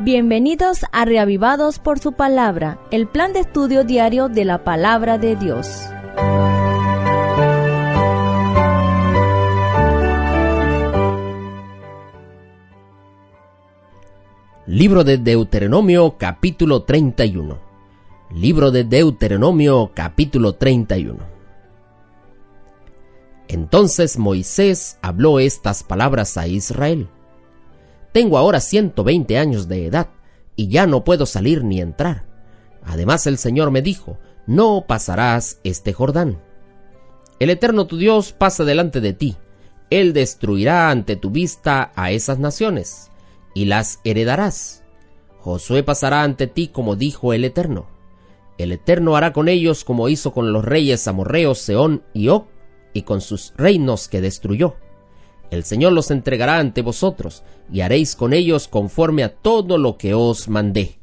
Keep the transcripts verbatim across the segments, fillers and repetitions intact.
Bienvenidos a Reavivados por su Palabra, el plan de estudio diario de la Palabra de Dios. Libro de Deuteronomio, capítulo treinta y uno. Libro de Deuteronomio, capítulo treinta y uno. Entonces Moisés habló estas palabras a Israel. Tengo ahora ciento veinte años de edad, y ya no puedo salir ni entrar. Además el Señor me dijo, no pasarás este Jordán. El Eterno tu Dios pasa delante de ti. Él destruirá ante tu vista a esas naciones, y las heredarás. Josué pasará ante ti como dijo el Eterno. El Eterno hará con ellos como hizo con los reyes amorreos Sehón y Og, y con sus reinos que destruyó. El Señor los entregará ante vosotros, y haréis con ellos conforme a todo lo que os mandé.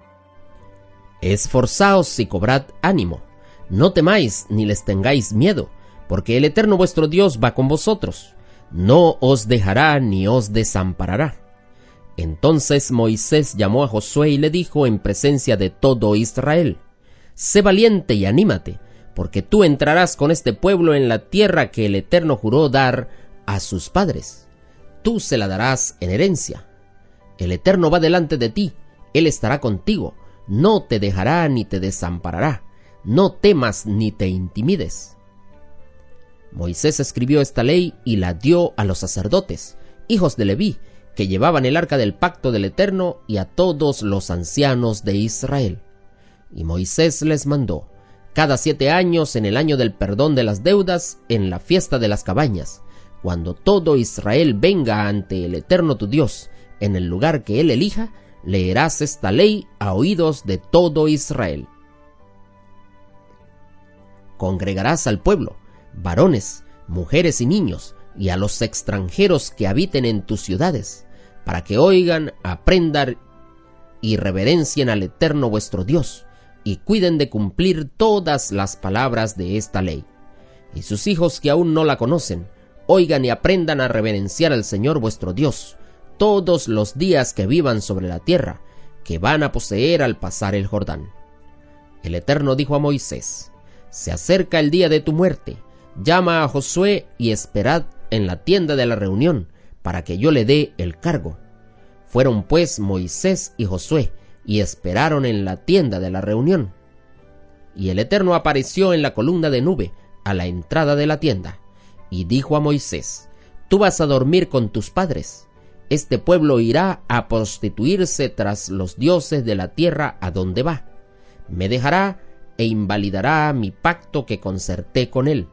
Esforzaos y cobrad ánimo, no temáis ni les tengáis miedo, porque el Eterno vuestro Dios va con vosotros, no os dejará ni os desamparará. Entonces Moisés llamó a Josué y le dijo en presencia de todo Israel, sé valiente y anímate, porque tú entrarás con este pueblo en la tierra que el Eterno juró dar a sus padres. Tú se la darás en herencia. El Eterno va delante de ti, Él estará contigo, no te dejará ni te desamparará, no temas ni te intimides. Moisés escribió esta ley y la dio a los sacerdotes, hijos de Leví, que llevaban el arca del pacto del Eterno, y a todos los ancianos de Israel. Y Moisés les mandó, cada siete años, en el año del perdón de las deudas, en la fiesta de las cabañas, cuando todo Israel venga ante el Eterno tu Dios, en el lugar que Él elija, leerás esta ley a oídos de todo Israel. Congregarás al pueblo, varones, mujeres y niños, y a los extranjeros que habiten en tus ciudades, para que oigan, aprendan y reverencien al Eterno vuestro Dios, y cuiden de cumplir todas las palabras de esta ley. Y sus hijos que aún no la conocen, oigan y aprendan a reverenciar al Señor vuestro Dios, todos los días que vivan sobre la tierra, que van a poseer al pasar el Jordán. El Eterno dijo a Moisés, se acerca el día de tu muerte, llama a Josué y esperad en la tienda de la reunión, para que yo le dé el cargo. Fueron pues Moisés y Josué, y esperaron en la tienda de la reunión. Y el Eterno apareció en la columna de nube, a la entrada de la tienda, y dijo a Moisés, tú vas a dormir con tus padres. Este pueblo irá a prostituirse tras los dioses de la tierra a donde va. Me dejará e invalidará mi pacto que concerté con él.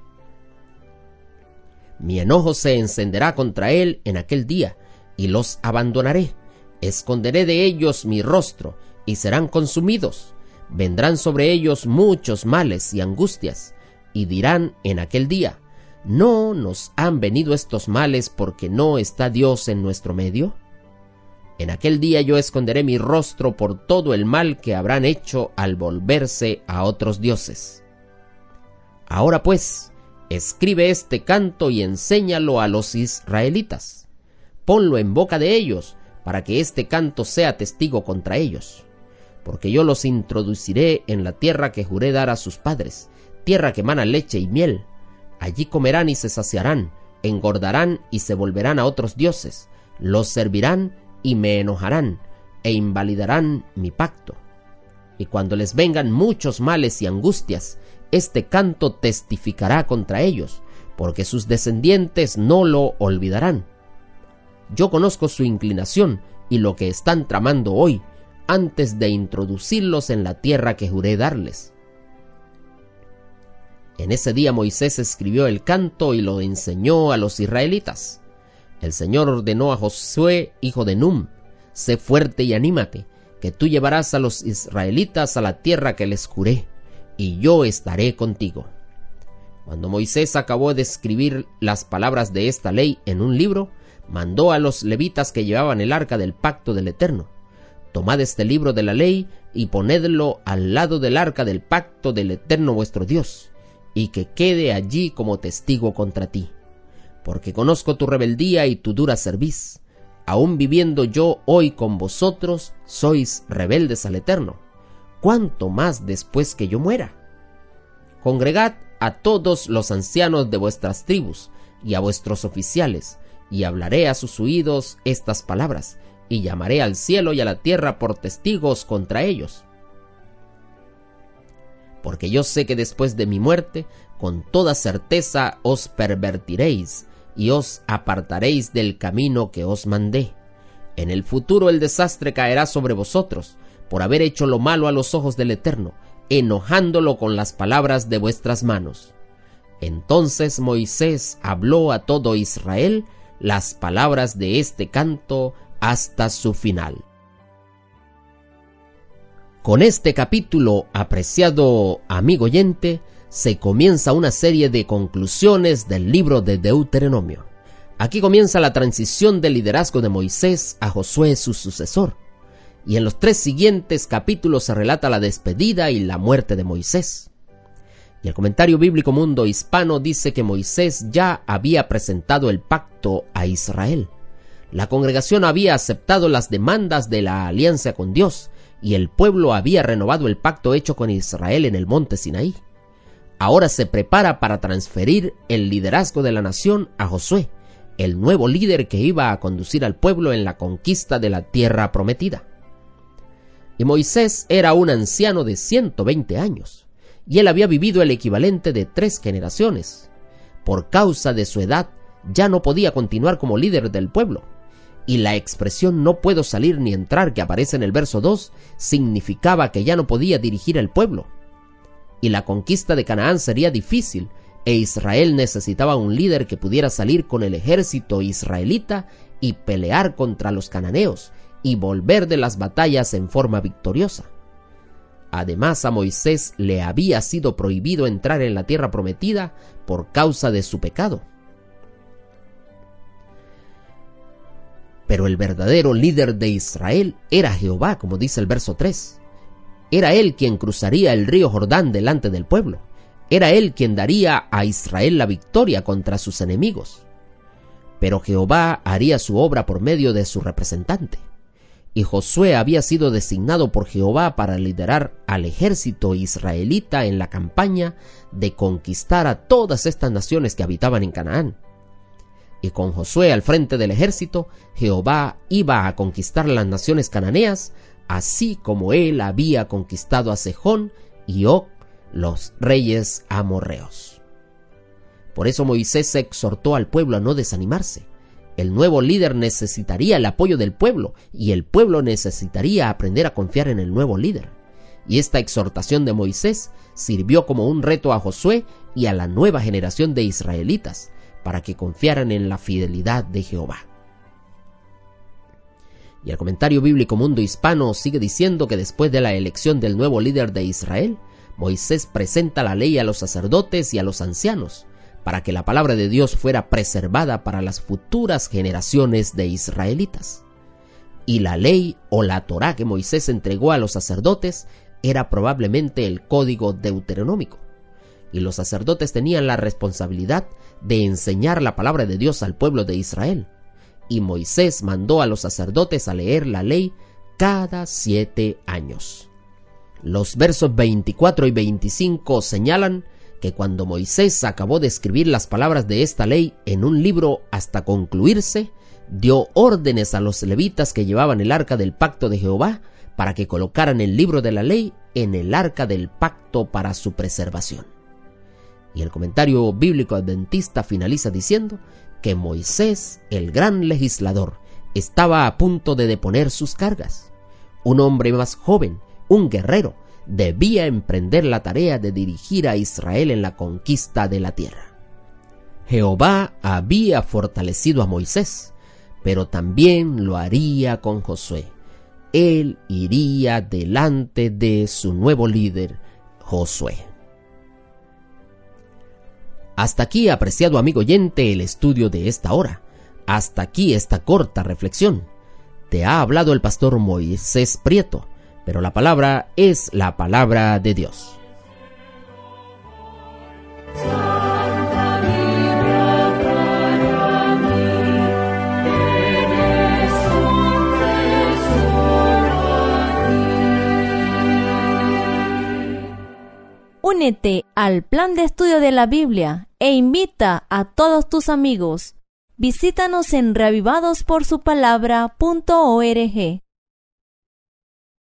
Mi enojo se encenderá contra él en aquel día, y los abandonaré. Esconderé de ellos mi rostro, y serán consumidos. Vendrán sobre ellos muchos males y angustias, y dirán en aquel día, ¿no nos han venido estos males porque no está Dios en nuestro medio? En aquel día yo esconderé mi rostro por todo el mal que habrán hecho al volverse a otros dioses. Ahora pues, escribe este canto y enséñalo a los israelitas. Ponlo en boca de ellos, para que este canto sea testigo contra ellos. Porque yo los introduciré en la tierra que juré dar a sus padres, tierra que mana leche y miel. Allí comerán y se saciarán, engordarán y se volverán a otros dioses, los servirán y me enojarán, e invalidarán mi pacto. Y cuando les vengan muchos males y angustias, este canto testificará contra ellos, porque sus descendientes no lo olvidarán. Yo conozco su inclinación y lo que están tramando hoy, antes de introducirlos en la tierra que juré darles. En ese día Moisés escribió el canto y lo enseñó a los israelitas. El Señor ordenó a Josué, hijo de Num, sé fuerte y anímate, que tú llevarás a los israelitas a la tierra que les juré, y yo estaré contigo. Cuando Moisés acabó de escribir las palabras de esta ley en un libro, mandó a los levitas que llevaban el arca del pacto del Eterno, tomad este libro de la ley y ponedlo al lado del arca del pacto del Eterno vuestro Dios, y que quede allí como testigo contra ti. Porque conozco tu rebeldía y tu dura cerviz. aún viviendo yo hoy con vosotros, sois rebeldes al Eterno, ¿cuánto más después que yo muera? Congregad a todos los ancianos de vuestras tribus y a vuestros oficiales, y hablaré a sus oídos estas palabras, y llamaré al cielo y a la tierra por testigos contra ellos. Porque yo sé que después de mi muerte, con toda certeza os pervertiréis, y os apartaréis del camino que os mandé. En el futuro el desastre caerá sobre vosotros, por haber hecho lo malo a los ojos del Eterno, enojándolo con las palabras de vuestras manos. Entonces Moisés habló a todo Israel las palabras de este canto hasta su final. Con este capítulo, apreciado amigo oyente, se comienza una serie de conclusiones del libro de Deuteronomio. Aquí comienza la transición del liderazgo de Moisés a Josué, su sucesor. Y en los tres siguientes capítulos se relata la despedida y la muerte de Moisés. Y el comentario bíblico Mundo Hispano dice que Moisés ya había presentado el pacto a Israel. La congregación había aceptado las demandas de la alianza con Dios, y el pueblo había renovado el pacto hecho con Israel en el monte Sinaí. Ahora se prepara para transferir el liderazgo de la nación a Josué, el nuevo líder que iba a conducir al pueblo en la conquista de la tierra prometida. Y Moisés era un anciano de ciento veinte años, y él había vivido el equivalente de tres generaciones. Por causa de su edad, ya no podía continuar como líder del pueblo, y la expresión "no puedo salir ni entrar" que aparece en el verso dos significaba que ya no podía dirigir al pueblo. Y la conquista de Canaán sería difícil, e Israel necesitaba un líder que pudiera salir con el ejército israelita y pelear contra los cananeos y volver de las batallas en forma victoriosa. Además, a Moisés le había sido prohibido entrar en la tierra prometida por causa de su pecado. Pero el verdadero líder de Israel era Jehová, como dice el verso tres. Era él quien cruzaría el río Jordán delante del pueblo. Era él quien daría a Israel la victoria contra sus enemigos. Pero Jehová haría su obra por medio de su representante. Y Josué había sido designado por Jehová para liderar al ejército israelita en la campaña de conquistar a todas estas naciones que habitaban en Canaán. Y con Josué al frente del ejército, Jehová iba a conquistar las naciones cananeas, así como él había conquistado a Sejón y Og, los reyes amorreos. Por eso Moisés exhortó al pueblo a no desanimarse. El nuevo líder necesitaría el apoyo del pueblo, y el pueblo necesitaría aprender a confiar en el nuevo líder. Y esta exhortación de Moisés sirvió como un reto a Josué y a la nueva generación de israelitas, para que confiaran en la fidelidad de Jehová. Y el comentario bíblico Mundo Hispano sigue diciendo que después de la elección del nuevo líder de Israel, Moisés presenta la ley a los sacerdotes y a los ancianos, para que la palabra de Dios fuera preservada para las futuras generaciones de israelitas. Y la ley o la Torá que Moisés entregó a los sacerdotes era probablemente el código deuteronómico. Y los sacerdotes tenían la responsabilidad de enseñar la palabra de Dios al pueblo de Israel. Y Moisés mandó a los sacerdotes a leer la ley cada siete años. Los versos veinticuatro y veinticinco señalan que cuando Moisés acabó de escribir las palabras de esta ley en un libro hasta concluirse, dio órdenes a los levitas que llevaban el arca del pacto de Jehová para que colocaran el libro de la ley en el arca del pacto para su preservación. Y el comentario bíblico adventista finaliza diciendo que Moisés, el gran legislador, estaba a punto de deponer sus cargas. Un hombre más joven, un guerrero, debía emprender la tarea de dirigir a Israel en la conquista de la tierra. Jehová había fortalecido a Moisés, pero también lo haría con Josué. Él iría delante de su nuevo líder, Josué. Hasta aquí, apreciado amigo oyente, el estudio de esta hora. Hasta aquí esta corta reflexión. Te ha hablado el pastor Moisés Prieto, pero la palabra es la palabra de Dios. Santa Biblia para mí, eres Únete al Plan de Estudio de la Biblia e invita a todos tus amigos. Visítanos en reavivados por su palabra punto org.